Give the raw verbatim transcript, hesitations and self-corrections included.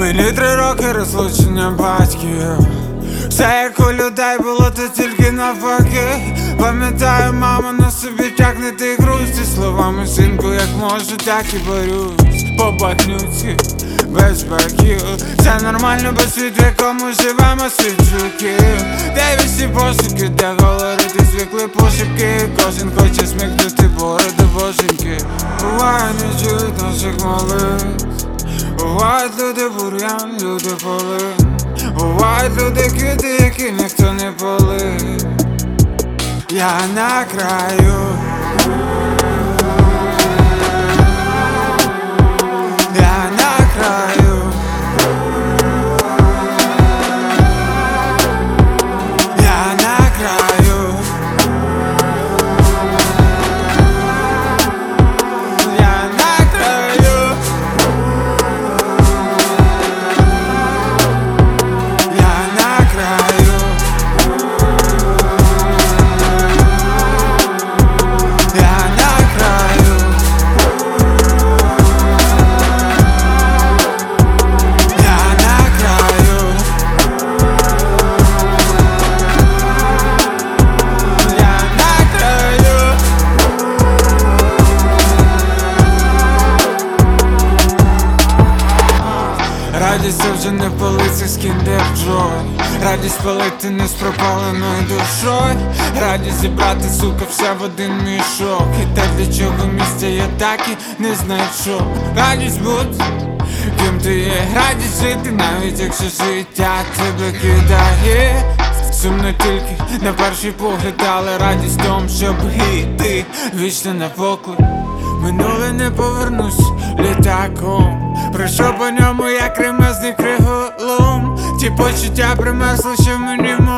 Мені три роки розлучення батьків. Все як у людей було, то тільки навпаки. Пам'ятаю, мама на собі тягне ти груз. Зі словами синку, як можу, так і борюсь. По батнюці, без баків. Це нормально, бо світ, в якому живемо, світ жуків. Де всі пошуки, де говорити звикли пошепки. Кожен хоче смикнути бороду боженьки. Буває, не чують наших молитв. Бувають люди бур'ян, люди полин. Бувають люди квіти, які ніхто не полив. Я на краю. Я на краю. Я на краю. Я на краю. Я на краю. Я на краю. Я на краю. Я на краю. Радість це вже не полиці з Kinder Joy. Радість палити не з пропаленою душою. Радість зібрати, сука, все в один мішок. І те, для чого місця я так і не знайшов. Радість бути, ким ти є. Радість жити, навіть якщо життя тебе кидає. Сумно тільки на перший погляд, але радість в тому, щоб йти вічно на поклик. Минуле не повернусь літаком. Пройшов по ньому, як ремезний криголом. Ті почуття примерзли, що мені